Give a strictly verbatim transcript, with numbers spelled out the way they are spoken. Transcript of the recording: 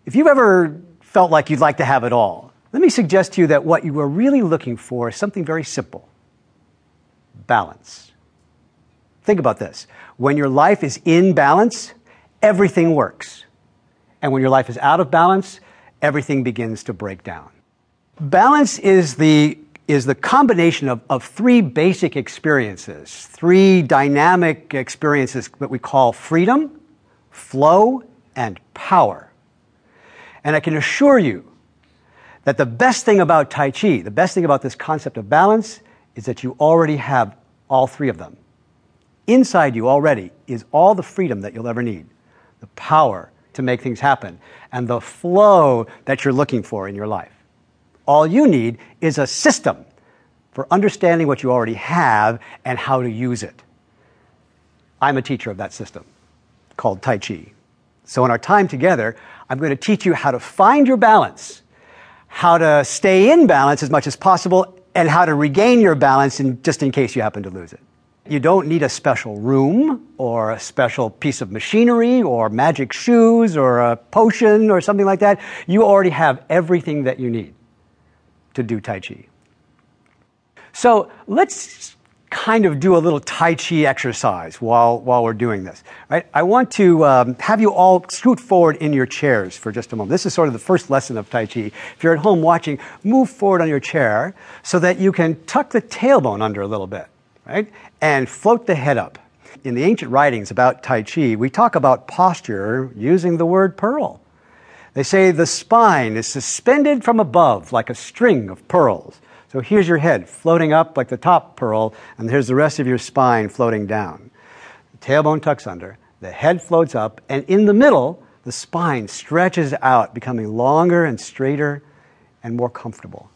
If you've ever felt like you'd like to have it all, let me suggest to you that what you are really looking for is something very simple: balance. Think about this. When your life is in balance, everything works. And when your life is out of balance, everything begins to break down. Balance is the, is the combination of, of three basic experiences, three dynamic experiences that we call freedom, flow, and power. And I can assure you that the best thing about Tai Chi, the best thing about this concept of balance, is that you already have all three of them. Inside you already is all the freedom that you'll ever need, the power to make things happen, and the flow that you're looking for in your life. All you need is a system for understanding what you already have and how to use it. I'm a teacher of that system called Tai Chi. So in our time together, I'm going to teach you how to find your balance, how to stay in balance as much as possible, and how to regain your balance in, just in case you happen to lose it. You don't need a special room or a special piece of machinery or magic shoes or a potion or something like that. You already have everything that you need to do Tai Chi. So let's kind of do a little Tai Chi exercise while, while we're doing this. Right? I want to um, have you all scoot forward in your chairs for just a moment. This is sort of the first lesson of Tai Chi. If you're at home watching, move forward on your chair so that you can tuck the tailbone under a little bit, right? And float the head up. In the ancient writings about Tai Chi, we talk about posture using the word pearl. They say the spine is suspended from above like a string of pearls. So here's your head floating up like the top pearl, and here's the rest of your spine floating down. The tailbone tucks under, the head floats up, and in the middle, the spine stretches out, becoming longer and straighter and more comfortable.